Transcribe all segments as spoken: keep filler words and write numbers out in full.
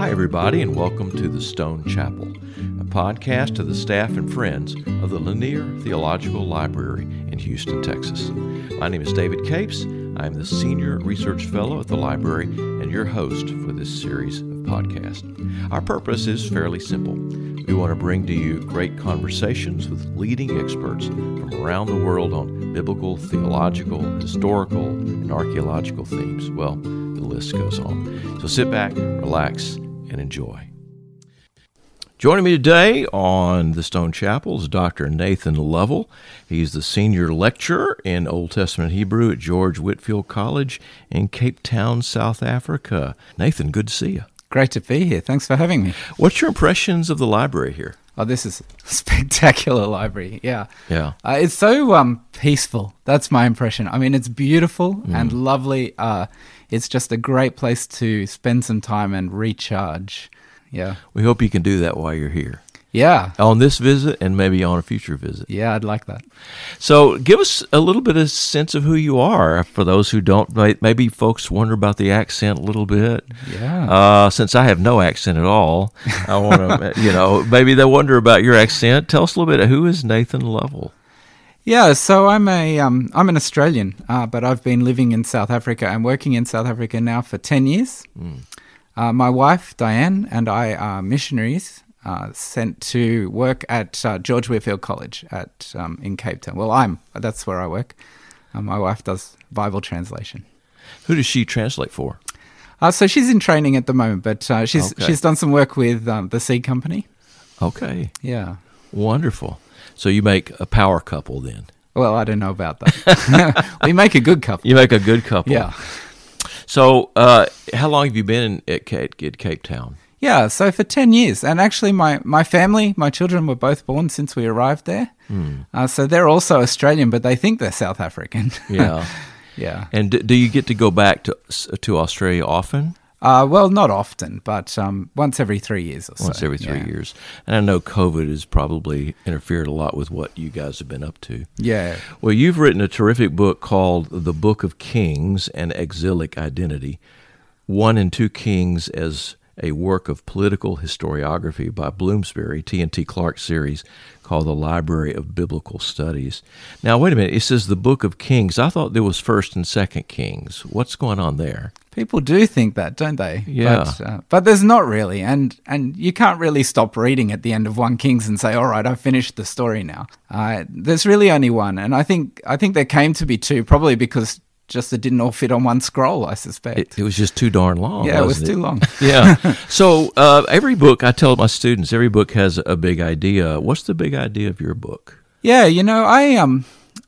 Hi, everybody, and welcome to the Stone Chapel, a podcast of the staff and friends of the Lanier Theological Library in Houston, Texas. My name is David Capes. I am the Senior Research Fellow at the library and your host for this series of podcasts. Our purpose is fairly simple. We want to bring to you great conversations with leading experts from around the world on biblical, theological, historical, and archaeological themes. Well, the list goes on. So sit back, relax, and enjoy. Joining me today on the Stone Chapel is Doctor Nathan Lovell. He's the senior lecturer in Old Testament Hebrew at George Whitefield College in Cape Town, South Africa. Nathan, good to see you. Great to be here. Thanks for having me. What's your impressions of the library here? Oh, this is a spectacular library. Yeah. Yeah. Uh, it's so um, peaceful. That's my impression. I mean, it's beautiful mm. and lovely. Uh, it's just a great place to spend some time and recharge. Yeah. We hope you can do that while you're here. Yeah. On this visit and maybe on a future visit. Yeah, I'd like that. So give us a little bit of sense of who you are. For those who don't, maybe folks wonder about the accent a little bit. Yeah. Uh, since I have no accent at all, I want to, you know, maybe they wonder about your accent. Tell us a little bit of who is Nathan Lovell? Yeah, so I'm a um, I'm an Australian, uh, but I've been living in South Africa and working in South Africa now for ten years. Mm. Uh, my wife, Diane, and I are missionaries uh, sent to work at uh, George Whitefield College at um, in Cape Town. Well, I'm that's where I work. Uh, my wife does Bible translation. Who does she translate for? Uh, so she's in training at the moment, but uh, she's okay. she's done some work with um, the Seed Company. Okay. Yeah. Wonderful. So you make a power couple then? Well, I don't know about that. We make a good couple. You make a good couple. Yeah. So, uh, how long have you been at Cape, at Cape Town? Yeah, so for ten years. And actually, my, my family, my children were both born since we arrived there. Mm. Uh, so they're also Australian, but they think they're South African. Yeah. Yeah. And d- do you get to go back to to Australia often? Uh, well, not often, but um, once every three years or so. Once every three yeah. years. And I know COVID has probably interfered a lot with what you guys have been up to. Yeah. Well, you've written a terrific book called The Book of Kings and Exilic Identity, One and Two Kings as a work of political historiography by Bloomsbury, T and T Clark series called The Library of Biblical Studies. Now, wait a minute. It says The Book of Kings. I thought there was First and Second Kings. What's going on there? People do think that, don't they? Yeah. But, uh, but there's not really. And and you can't really stop reading at the end of one Kings and say, all right, I've finished the story now. Uh, there's really only one. And I think I think there came to be two, probably because just it didn't all fit on one scroll, I suspect. It, it was just too darn long. Yeah, it was it? too long. Yeah. So uh, every book, I tell my students, every book has a big idea. What's the big idea of your book? Yeah, you know, I um,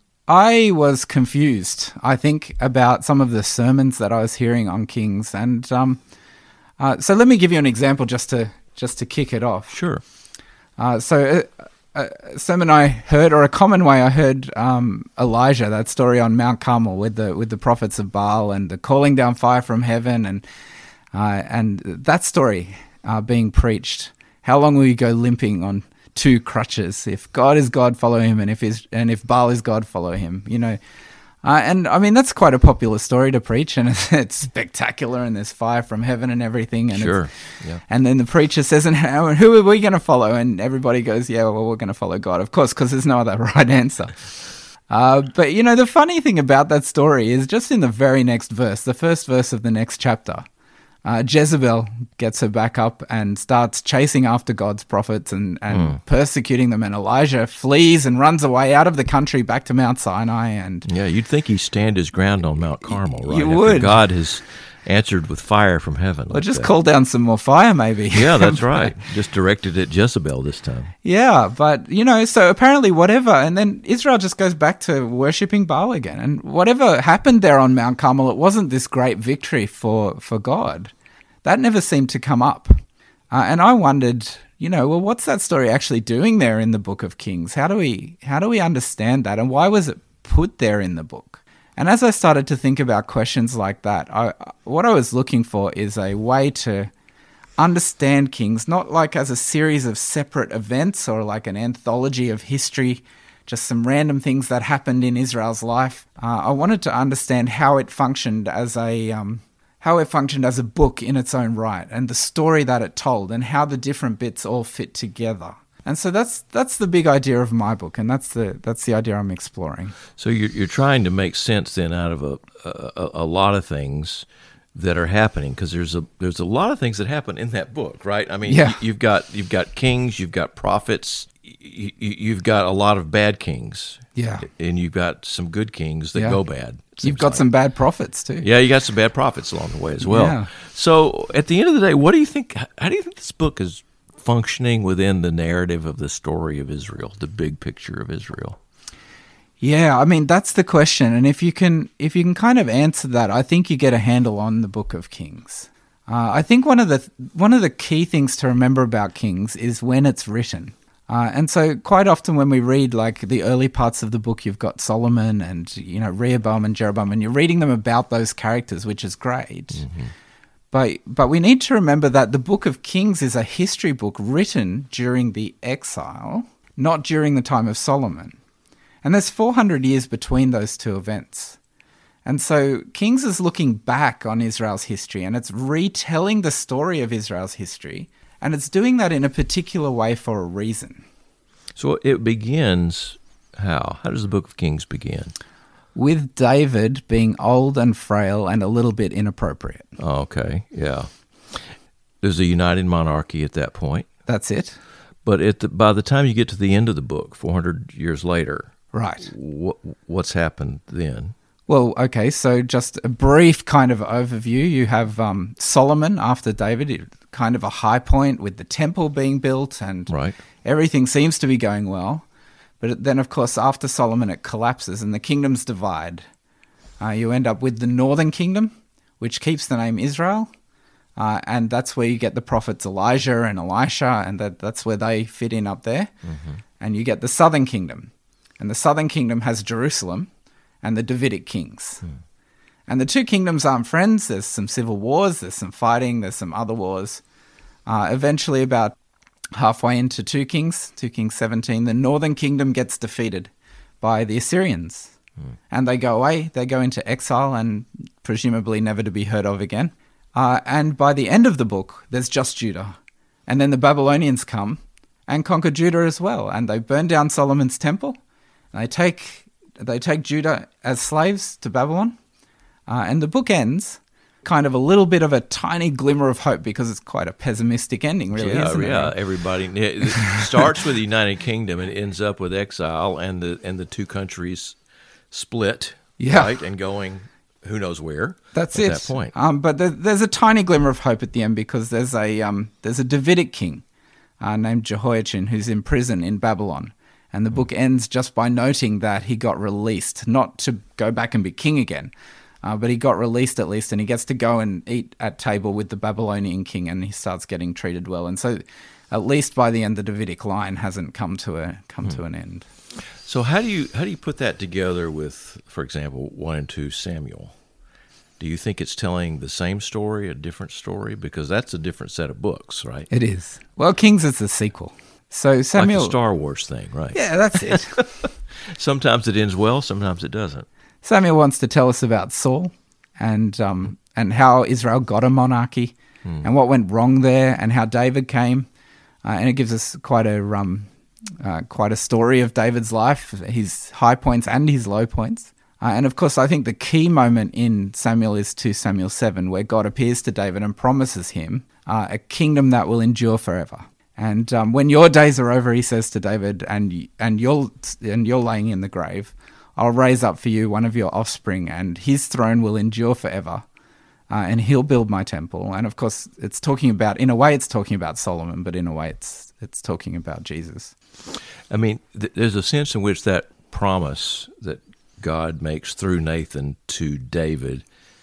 I was confused, I think, about some of the sermons that I was hearing on Kings. And um, uh, so let me give you an example just to just to kick it off. Sure. Uh, so... Uh, A sermon I heard, or a common way I heard um, Elijah, that story on Mount Carmel with the with the prophets of Baal and the calling down fire from heaven, and uh, and that story uh, being preached. How long will you go limping on two crutches? If God is God, follow him, and if his, and if Baal is God, follow him. You know, uh, and I mean that's quite a popular story to preach, and it's, it's spectacular, and there's fire from heaven and everything. And sure. It's, yeah. And then the preacher says, "And how, who are we going to follow?" And everybody goes, "Yeah, well, we're going to follow God, of course, because there's no other right answer." Uh, but you know, the funny thing about that story is just in the very next verse, the first verse of the next chapter. Uh, Jezebel gets her back up and starts chasing after God's prophets and, and mm. persecuting them. And Elijah flees and runs away out of the country back to Mount Sinai. And yeah, you'd think he'd stand his ground on Mount Carmel, right? You After would. God has answered with fire from heaven. Or like just that. call down some more fire, maybe. Yeah, that's right. Just directed at Jezebel this time. Yeah, but, you know, so apparently whatever, and then Israel just goes back to worshipping Baal again. And whatever happened there on Mount Carmel, it wasn't this great victory for, for God. That never seemed to come up. Uh, and I wondered, you know, well, what's that story actually doing there in the Book of Kings? How do we how do we understand that? And why was it put there in the book? And as I started to think about questions like that, I, what I was looking for is a way to understand Kings, not like as a series of separate events or like an anthology of history, just some random things that happened in Israel's life. Uh, I wanted to understand how it functioned as a um, how it functioned as a book in its own right, and the story that it told, and how the different bits all fit together. And so that's that's the big idea of my book, and that's the that's the idea I'm exploring. So you're you're trying to make sense then out of a a, a lot of things that are happening, because there's a there's a lot of things that happen in that book, right? I mean, Yeah. you've got you've got kings, you've got prophets, you, you've got a lot of bad kings, Yeah. and you've got some good kings that Yeah. go bad. it You've seems got like. some bad prophets too. Yeah, you got some bad prophets along the way as well. Yeah. So at the end of the day, what do you think? How do you think this book is functioning within the narrative of the story of Israel, the big picture of Israel? Yeah, I mean that's the question, and if you can if you can kind of answer that, I think you get a handle on the Book of Kings. Uh, I think one of the one of the key things to remember about Kings is when it's written. Uh, and so quite often when we read like the early parts of the book, you've got Solomon and, you know, Rehoboam and Jeroboam, and you're reading them about those characters, which is great. Mm-hmm. But but we need to remember that the Book of Kings is a history book written during the exile, not during the time of Solomon. And there's four hundred years between those two events. And so Kings is looking back on Israel's history, and it's retelling the story of Israel's history. And it's doing that in a particular way for a reason. So it begins how? How does the Book of Kings begin? With David being old and frail and a little bit inappropriate. Oh, okay, yeah. There's a united monarchy at that point. That's it. But at the, by the time you get to the end of the book, four hundred years later, right? What, what's happened then? Well, okay, so just a brief kind of overview. You have um, Solomon after David, kind of a high point with the temple being built, and right. everything seems to be going well. But then, of course, after Solomon, it collapses and the kingdoms divide. Uh, you end up with the northern kingdom, which keeps the name Israel, uh, and that's where you get the prophets Elijah and Elisha, and that, that's where they fit in up there. Mm-hmm. And you get the southern kingdom, and the southern kingdom has Jerusalem and the Davidic kings. Hmm. And the two kingdoms aren't friends. There's some civil wars, there's some fighting, there's some other wars. Uh, eventually, about halfway into two Kings, two Kings seventeen, the northern kingdom gets defeated by the Assyrians. Hmm. And they go away, they go into exile and presumably never to be heard of again. Uh, and by the end of the book, there's just Judah. And then the Babylonians come and conquer Judah as well. And they burn down Solomon's temple. And they take... They take Judah as slaves to Babylon, uh, and the book ends kind of a little bit of a tiny glimmer of hope, because it's quite a pessimistic ending, really, yeah, isn't yeah. it? Yeah, everybody it starts with the United Kingdom and ends up with exile, and the and the two countries split, yeah. right, and going who knows where. That's at it. That point, um, but there, there's a tiny glimmer of hope at the end, because there's a um, there's a Davidic king uh, named Jehoiachin who's in prison in Babylon. And the book ends just by noting that he got released, not to go back and be king again, uh, but he got released at least, and he gets to go and eat at table with the Babylonian king, and he starts getting treated well. And so at least by the end, the Davidic line hasn't come to a come hmm. to an end. So how do you how do you put that together with, for example, one and two Samuel? Do you think it's telling the same story, a different story? Because that's a different set of books, right? It is. Well, Kings is the sequel. So Samuel, like the Star Wars thing, right? Yeah, that's it. Sometimes it ends well, sometimes it doesn't. Samuel wants to tell us about Saul and um, and how Israel got a monarchy hmm. and what went wrong there, and how David came, uh, and it gives us quite a um, uh, quite a story of David's life, his high points and his low points. Uh, and of course, I think the key moment in Samuel is two Samuel seven, where God appears to David and promises him uh, a kingdom that will endure forever. And um, when your days are over, he says to David, and and you're and you're laying in the grave, I'll raise up for you one of your offspring, and his throne will endure forever, uh, and he'll build my temple. And of course, it's talking about, in a way, it's talking about Solomon, but in a way, it's it's talking about Jesus. I mean, th- there's a sense in which that promise that God makes through Nathan to David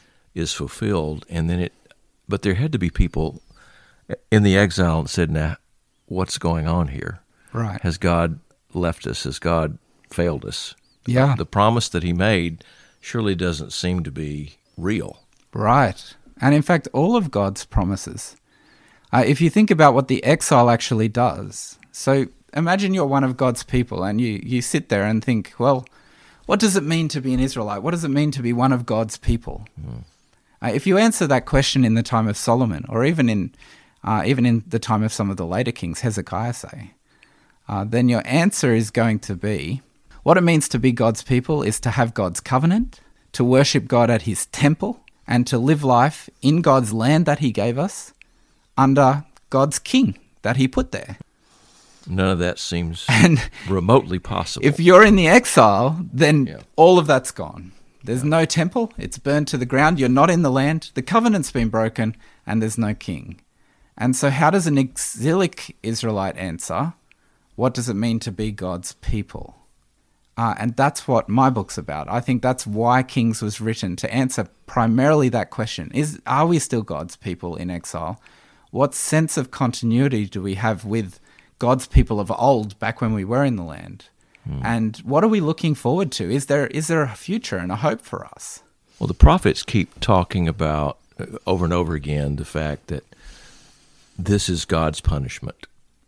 is fulfilled, and then it. But there had to be people in the exile that said, "Now, what's going on here? Right? Has God left us? Has God failed us?" Yeah. The promise that he made surely doesn't seem to be real. Right. And in fact, all of God's promises. Uh, if you think about what the exile actually does, so imagine you're one of God's people, and you you sit there and think, well, what does it mean to be an Israelite? What does it mean to be one of God's people? Mm. Uh, if you answer that question in the time of Solomon, or even in uh, even in the time of some of the later kings, Hezekiah say, uh, then your answer is going to be, what it means to be God's people is to have God's covenant, to worship God at his temple, and to live life in God's land that he gave us under God's king that he put there. None of that seems And remotely possible. if you're in the exile, then Yeah. all of that's gone. There's no temple. It's burned to the ground. You're not in the land. The covenant's been broken, and there's no king. And so how does an exilic Israelite answer, what does it mean to be God's people? Uh, and that's what my book's about. I think that's why Kings was written, to answer primarily that question. Is Are we still God's people in exile? What sense of continuity do we have with God's people of old, back when we were in the land? Hmm. And what are we looking forward to? Is there is there a future and a hope for us? Well, the prophets keep talking about, uh, over and over again, the fact that this is God's punishment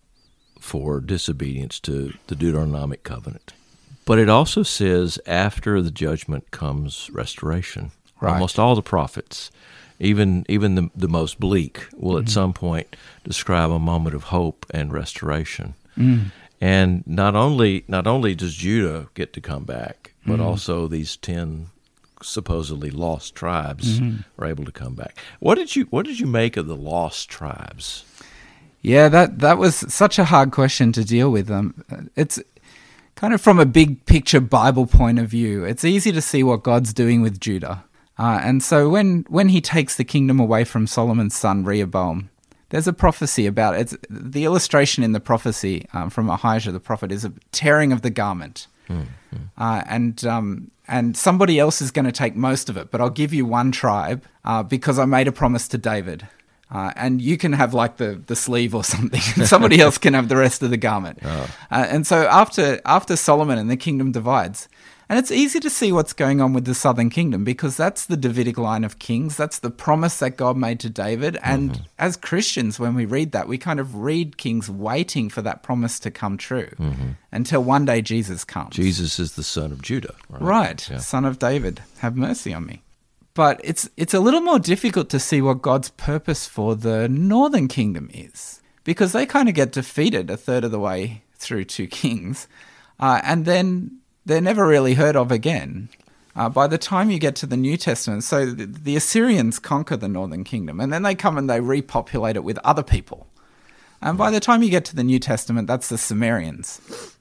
for disobedience to the Deuteronomic covenant. But it also says after the judgment comes restoration. Right. Almost all the prophets, even even the, the most bleak, will mm-hmm. at some point describe a moment of hope and restoration. Mm. And not only not only does Judah get to come back, but mm. also these ten supposedly lost tribes mm-hmm. are able to come back. What did you what did you make of the lost tribes? Yeah, that that was such a hard question to deal with. Um, it's kind of from a big picture Bible point of view. It's easy to see what God's doing with Judah. Uh, and so when, when he takes the kingdom away from Solomon's son Rehoboam, there's a prophecy about it. It's, the illustration in the prophecy um, from Ahijah the prophet is a tearing of the garment. Mm-hmm. Uh, and um, and somebody else is going to take most of it, but I'll give you one tribe uh, because I made a promise to David. Uh, and you can have like the, the sleeve or something. Somebody else can have the rest of the garment. Oh. Uh, and so after after Solomon and the kingdom divides, and it's easy to see what's going on with the southern kingdom because that's the Davidic line of kings. That's the promise that God made to David. And mm-hmm. as Christians, when we read that, we kind of read Kings waiting for that promise to come true mm-hmm. until one day Jesus comes. Jesus is the son of Judah. Right, right. Yeah. Son of David. Have mercy on me. But it's it's a little more difficult to see what God's purpose for the northern kingdom is, because they kind of get defeated a third of the way through two kings, uh, and then they're never really heard of again. Uh, by the time you get to the New Testament, so the, the Assyrians conquer the northern kingdom, and then they come and they repopulate it with other people. And by the time you get to the New Testament, that's the Sumerians.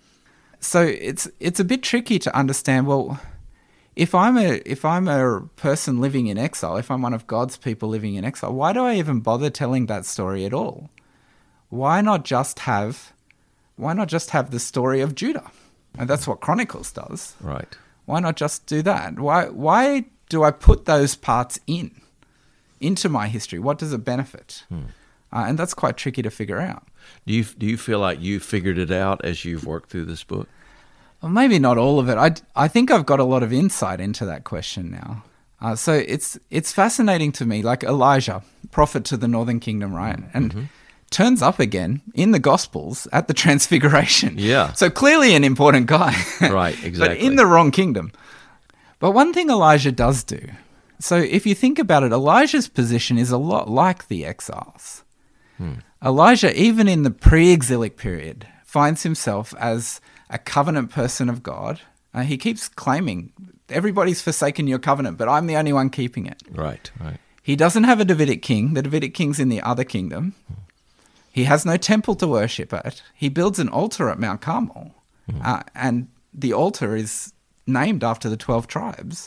So it's it's a bit tricky to understand, well, If I'm a if I'm a person living in exile, if I'm one of God's people living in exile, why do I even bother telling that story at all? Why not just have why not just have the story of Judah? And that's what Chronicles does. Right. Why not just do that? Why why do I put those parts in into my history? What does it benefit? Hmm. Uh, and that's quite tricky to figure out. Do you do you feel like you figured it out as you've worked through this book? Well, maybe not all of it. I, I think I've got a lot of insight into that question now. Uh, so it's it's fascinating to me, like Elijah, prophet to the northern kingdom, right? And mm-hmm. turns up again in the Gospels at the Transfiguration. Yeah. So clearly an important guy. Right, exactly. But in the wrong kingdom. But one thing Elijah does do, so if you think about it, Elijah's position is a lot like the exiles. Hmm. Elijah, even in the pre-exilic period, finds himself as a covenant person of God. Uh, he keeps claiming, everybody's forsaken your covenant, but I'm the only one keeping it. Right, right. He doesn't have a Davidic king. The Davidic king's in the other kingdom. Hmm. He has no temple to worship at. He builds an altar at Mount Carmel, hmm. uh, and the altar is named after the twelve tribes.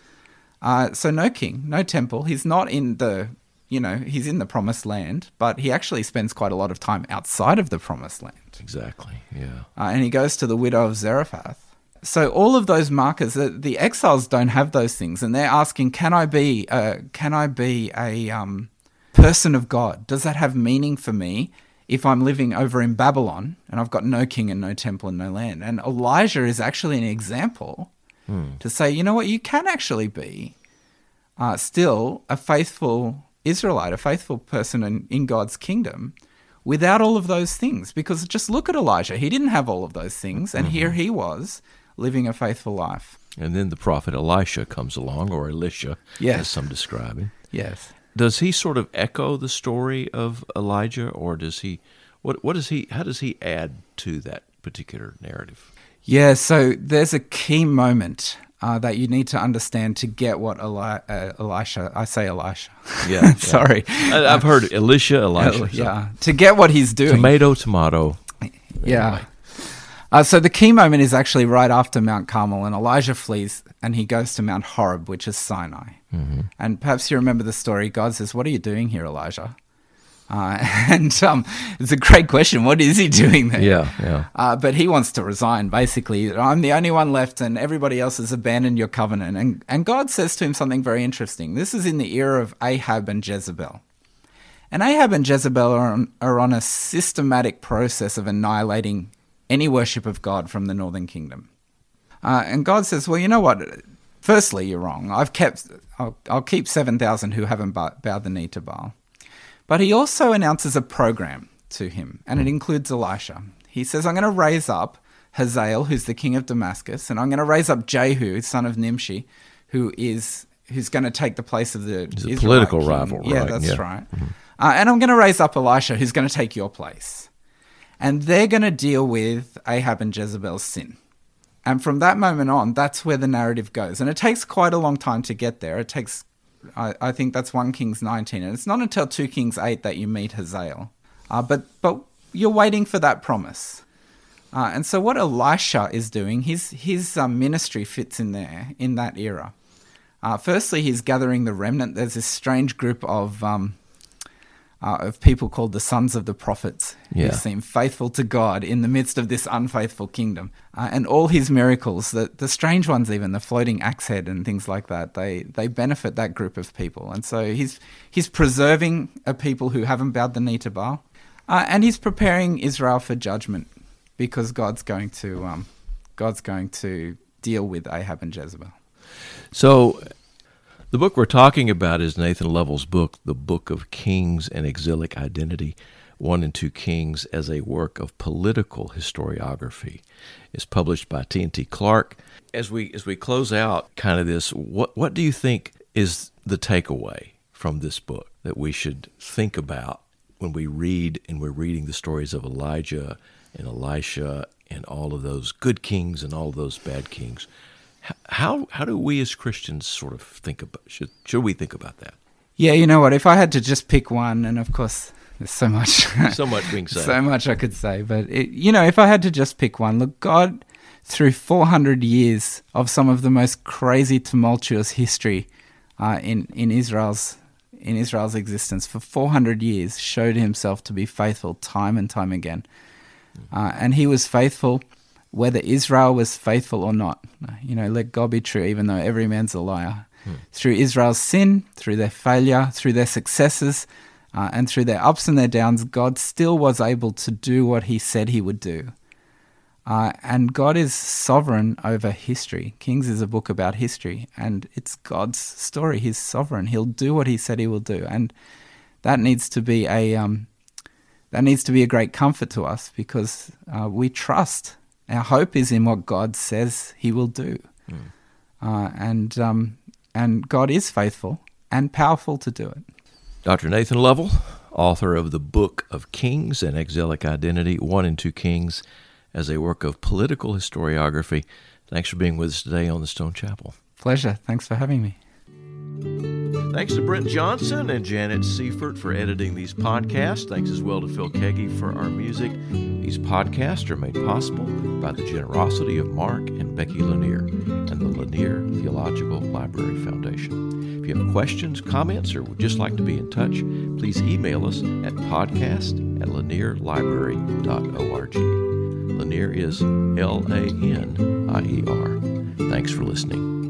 Uh, so no king, no temple. He's not in the, you know, he's in the promised land, but he actually spends quite a lot of time outside of the promised land. Exactly, yeah. Uh, and he goes to the widow of Zarephath. So all of those markers, the, the exiles don't have those things, and they're asking, can I be, uh, can I be a um, person of God? Does that have meaning for me if I'm living over in Babylon and I've got no king and no temple and no land? And Elijah is actually an example hmm. to say, you know what, you can actually be uh, still a faithful Israelite, a faithful person in, in God's kingdom without all of those things. Because just look at Elijah. He didn't have all of those things, and mm-hmm. here he was living a faithful life. And then the prophet Elisha comes along, or Elisha, yes. as some describe him. Yes. Does he sort of echo the story of Elijah, or does he? What what does he? How does he add to that particular narrative? Yeah. So there's a key moment uh, that you need to understand to get what Eli- uh, Elisha. I say Elisha. Yeah. Sorry. I, I've heard Elisha, Elisha. Uh, yeah. To get what he's doing. Tomato, tomato. Yeah. Anyway. Uh, so the key moment is actually right after Mount Carmel, and Elijah flees and he goes to Mount Horeb, which is Sinai. Mm-hmm. And perhaps you remember the story. God says, "What are you doing here, Elijah?" Uh, and um, it's a great question. What is he doing there? Yeah, yeah. Uh, but he wants to resign, basically. I'm the only one left and everybody else has abandoned your covenant. And, and God says to him something very interesting. This is in the era of Ahab and Jezebel. And Ahab and Jezebel are on, are on a systematic process of annihilating any worship of God from the northern kingdom. Uh, and God says, well, you know what? Firstly, you're wrong. I've kept, I'll, I'll keep seven thousand who haven't bowed the knee to Baal. But he also announces a program to him, and it includes Elisha. He says, I'm going to raise up Hazael, who's the king of Damascus, and I'm going to raise up Jehu, son of Nimshi, who is who's going to take the place of the He's a political king. rival, yeah, right? That's yeah. right. Mm-hmm. Uh, and I'm going to raise up Elisha, who's going to take your place. And they're going to deal with Ahab and Jezebel's sin. And from that moment on, that's where the narrative goes. And it takes quite a long time to get there. It takes, I, I think that's First Kings nineteen. And it's not until Second Kings eight that you meet Hazael. Uh, but, but you're waiting for that promise. Uh, and so what Elisha is doing, his, his um, ministry fits in there, in that era. Uh, firstly, he's gathering the remnant. There's this strange group of... Um, Uh, of people called the sons of the prophets, yeah. who seem faithful to God in the midst of this unfaithful kingdom. Uh, and all his miracles, the, the strange ones even, the floating axe head and things like that, they, they benefit that group of people. And so he's he's preserving a people who haven't bowed the knee to Baal. Uh, and he's preparing Israel for judgment because God's going to um, God's going to deal with Ahab and Jezebel. So... the book we're talking about is Nathan Lovell's book, The Book of Kings and Exilic Identity, One and Two Kings as a Work of Political Historiography. It's published by T and T Clark. As we as we close out kind of this, what what do you think is the takeaway from this book that we should think about when we read and we're reading the stories of Elijah and Elisha and all of those good kings and all of those bad kings? How how do we as Christians sort of think about, should should we think about that? Yeah, you know what, if I had to just pick one, and of course there's so much so much being said. So much I could say, but it, you know, if I had to just pick one, look, God, through four hundred years of some of the most crazy, tumultuous history uh, in in Israel's in Israel's existence, for four hundred years, showed himself to be faithful time and time again, uh, and he was faithful whether Israel was faithful or not. You know, let God be true, even though every man's a liar. Hmm. Through Israel's sin, through their failure, through their successes, uh, and through their ups and their downs, God still was able to do what he said he would do. Uh, and God is sovereign over history. Kings is a book about history, and it's God's story. He's sovereign. He'll do what he said he will do. And that needs to be a, um, that needs to be a great comfort to us, because uh, we trust. Our hope is in what God says he will do. Mm. Uh, and um, and God is faithful and powerful to do it. Doctor Nathan Lovell, author of the Book of Kings and Exilic Identity, One and Two Kings, as a work of political historiography. Thanks for being with us today on the Stone Chapel. Pleasure. Thanks for having me. Thanks to Brent Johnson and Janet Seifert for editing these podcasts. Thanks as well to Phil Keggy for our music. These podcasts are made possible by the generosity of Mark and Becky Lanier and the Lanier Theological Library Foundation. If you have questions, comments, or would just like to be in touch, please email us at podcast at lanier library dot org. Lanier is L A N I E R. Thanks for listening.